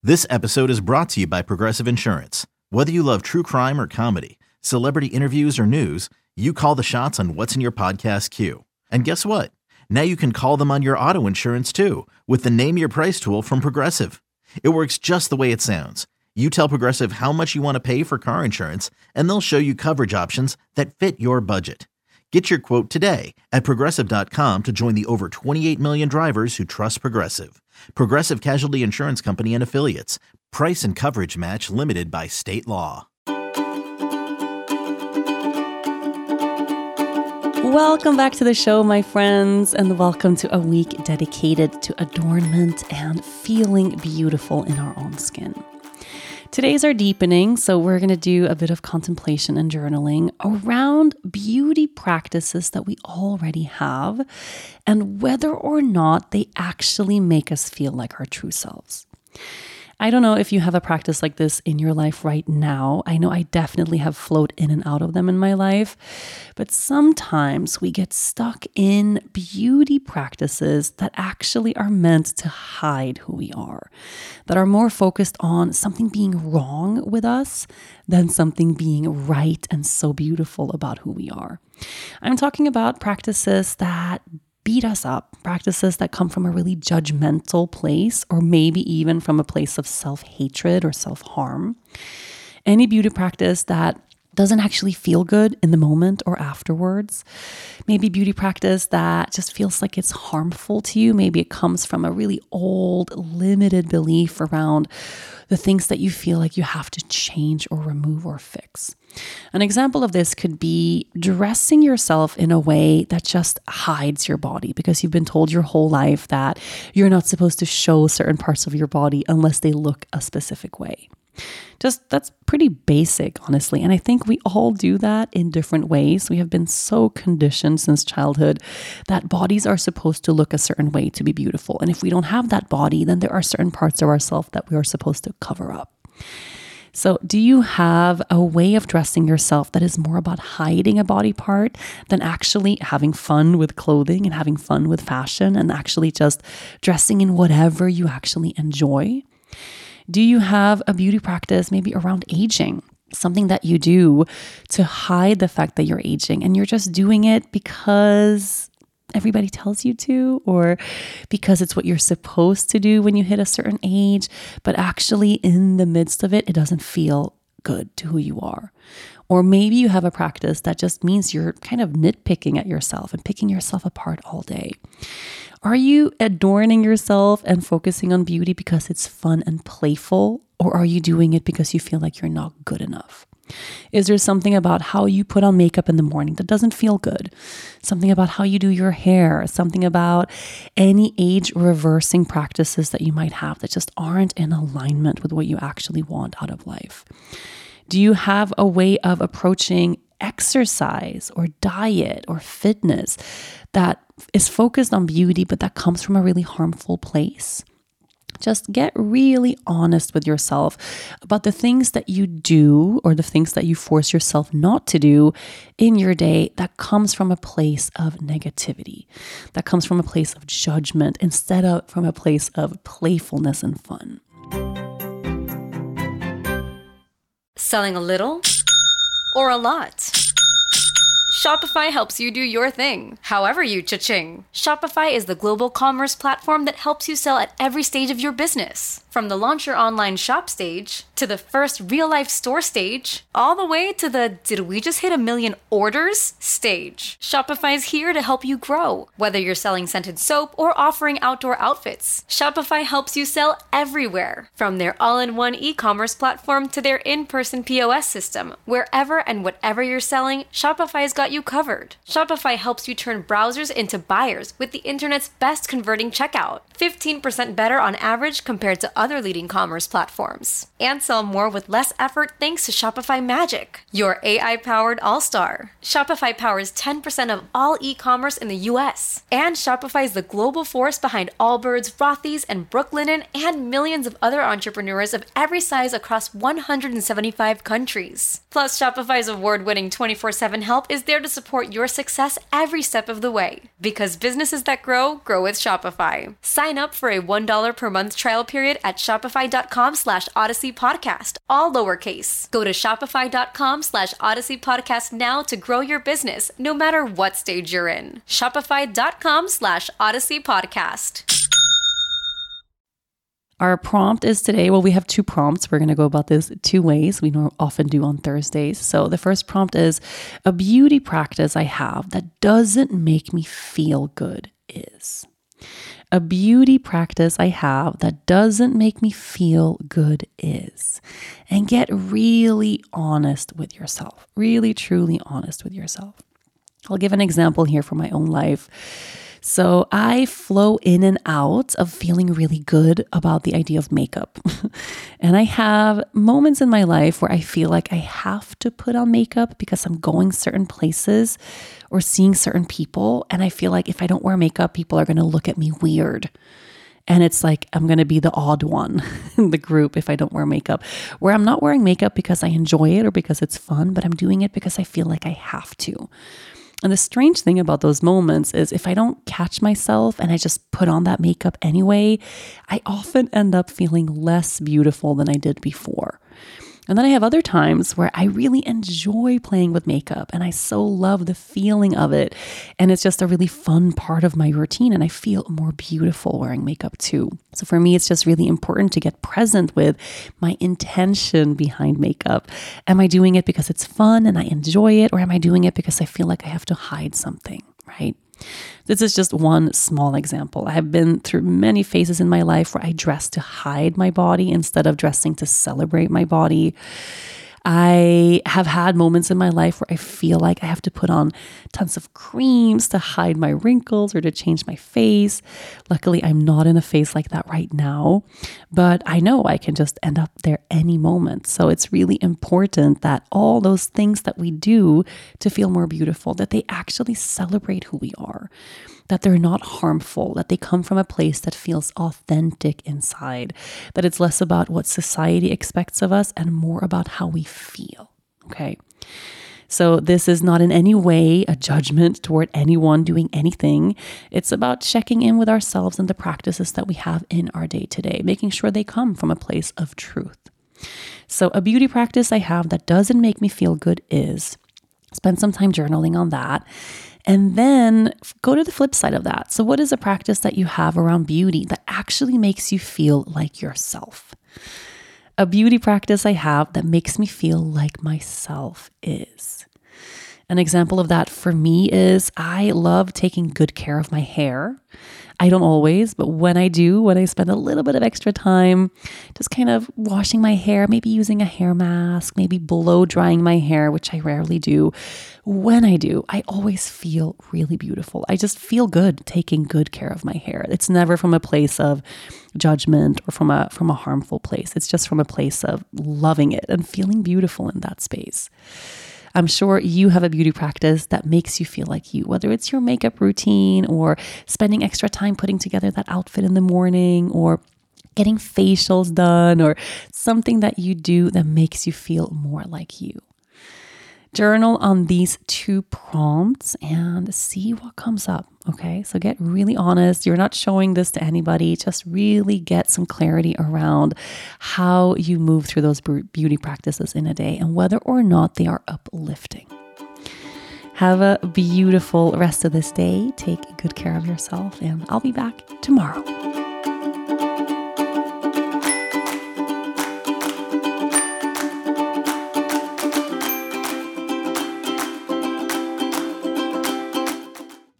This episode is brought to you by Progressive Insurance. Whether you love true crime or comedy, celebrity interviews or news, you call the shots on what's in your podcast queue. And guess what? Now you can call them on your auto insurance too with the Name Your Price tool from Progressive. It works just the way it sounds. You tell Progressive how much you want to pay for car insurance, and they'll show you coverage options that fit your budget. Get your quote today at Progressive.com to join the over 28 million drivers who trust Progressive. Progressive Casualty Insurance Company and Affiliates. Price and coverage match limited by state law. Welcome back to the show, my friends, and welcome to a week dedicated to adornment and feeling beautiful in our own skin. Today's our deepening, so we're going to do a bit of contemplation and journaling around beauty practices that we already have and whether or not they actually make us feel like our true selves. I don't know if you have a practice like this in your life right now. I know I definitely have flowed in and out of them in my life, but sometimes we get stuck in beauty practices that actually are meant to hide who we are, that are more focused on something being wrong with us than something being right and so beautiful about who we are. I'm talking about practices that beat us up, practices that come from a really judgmental place, or maybe even from a place of self-hatred or self-harm. Any beauty practice that doesn't actually feel good in the moment or afterwards. Maybe beauty practice that just feels like it's harmful to you. Maybe it comes from a really old, limited belief around the things that you feel like you have to change or remove or fix. An example of this could be dressing yourself in a way that just hides your body because you've been told your whole life that you're not supposed to show certain parts of your body unless they look a specific way. That's pretty basic, honestly. And I think we all do that in different ways. We have been so conditioned since childhood that bodies are supposed to look a certain way to be beautiful. And if we don't have that body, then there are certain parts of ourselves that we are supposed to cover up. So do you have a way of dressing yourself that is more about hiding a body part than actually having fun with clothing and having fun with fashion and actually just dressing in whatever you actually enjoy? Do you have a beauty practice maybe around aging? Something that you do to hide the fact that you're aging and you're just doing it because everybody tells you to, or because it's what you're supposed to do when you hit a certain age, but actually in the midst of it, it doesn't feel good to who you are. Or maybe you have a practice that just means you're kind of nitpicking at yourself and picking yourself apart all day. Are you adorning yourself and focusing on beauty because it's fun and playful, or are you doing it because you feel like you're not good enough? Is there something about how you put on makeup in the morning that doesn't feel good? Something about how you do your hair? Something about any age reversing practices that you might have that just aren't in alignment with what you actually want out of life? Do you have a way of approaching exercise or diet or fitness that is focused on beauty, but that comes from a really harmful place? Just get really honest with yourself about the things that you do or the things that you force yourself not to do in your day that comes from a place of negativity, that comes from a place of judgment instead of from a place of playfulness and fun. Selling a little or a lot? Shopify helps you do your thing, however you cha-ching. Shopify is the global commerce platform that helps you sell at every stage of your business. From the launch your online shop stage, to the first real-life store stage, all the way to the did we just hit 1 million orders stage. Shopify is here to help you grow. Whether you're selling scented soap or offering outdoor outfits, Shopify helps you sell everywhere. From their all-in-one e-commerce platform to their in-person POS system, wherever and whatever you're selling, Shopify's got you covered. Shopify helps you turn browsers into buyers with the internet's best converting checkout. 15% better on average compared to other leading commerce platforms. And sell more with less effort thanks to Shopify Magic, your AI-powered all-star. Shopify powers 10% of all e-commerce in the US. And Shopify is the global force behind Allbirds, Rothy's, and Brooklinen, and millions of other entrepreneurs of every size across 175 countries. Plus, Shopify's award-winning 24/7 help is there there to support your success every step of the way. Because businesses that grow, grow with Shopify. Sign up for a $1 per month trial period at shopify.com/Odyssey Podcast, all lowercase. Go to shopify.com/Odyssey Podcast now to grow your business, no matter what stage you're in. Shopify.com/Odyssey Podcast. Our prompt is today, we have two prompts. We're going to go about this two ways. We often do on Thursdays. So the first prompt is, a beauty practice I have that doesn't make me feel good is. A beauty practice I have that doesn't make me feel good is. And get really honest with yourself. Really, truly honest with yourself. I'll give an example here from my own life. So I flow in and out of feeling really good about the idea of makeup. And I have moments in my life where I feel like I have to put on makeup because I'm going certain places or seeing certain people. And I feel like if I don't wear makeup, people are going to look at me weird. And it's like I'm going to be the odd one in the group if I don't wear makeup, where I'm not wearing makeup because I enjoy it or because it's fun, but I'm doing it because I feel like I have to. And the strange thing about those moments is if I don't catch myself and I just put on that makeup anyway, I often end up feeling less beautiful than I did before. And then I have other times where I really enjoy playing with makeup and I so love the feeling of it. And it's just a really fun part of my routine and I feel more beautiful wearing makeup too. So for me, it's just really important to get present with my intention behind makeup. Am I doing it because it's fun and I enjoy it, or am I doing it because I feel like I have to hide something, right? This is just one small example. I have been through many phases in my life where I dress to hide my body instead of dressing to celebrate my body. I have had moments in my life where I feel like I have to put on tons of creams to hide my wrinkles or to change my face. Luckily, I'm not in a phase like that right now, but I know I can just end up there any moment. So it's really important that all those things that we do to feel more beautiful, that they actually celebrate who we are, that they're not harmful, that they come from a place that feels authentic inside, that it's less about what society expects of us and more about how we feel, okay? So this is not in any way a judgment toward anyone doing anything. It's about checking in with ourselves and the practices that we have in our day-to-day, making sure they come from a place of truth. So a beauty practice I have that doesn't make me feel good is spend some time journaling on that. And then go to the flip side of that. So what is a practice that you have around beauty that actually makes you feel like yourself? A beauty practice I have that makes me feel like myself is. An example of that for me is I love taking good care of my hair. I don't always, but when I do, when I spend a little bit of extra time just kind of washing my hair, maybe using a hair mask, maybe blow drying my hair, which I rarely do. When I do, I always feel really beautiful. I just feel good taking good care of my hair. It's never from a place of judgment or from a harmful place. It's just from a place of loving it and feeling beautiful in that space. I'm sure you have a beauty practice that makes you feel like you, whether it's your makeup routine or spending extra time putting together that outfit in the morning or getting facials done or something that you do that makes you feel more like you. Journal on these two prompts and see what comes up, okay? So get really honest. You're not showing this to anybody. Just really get some clarity around how you move through those beauty practices in a day and whether or not they are uplifting. Have a beautiful rest of this day. Take good care of yourself, and I'll be back tomorrow.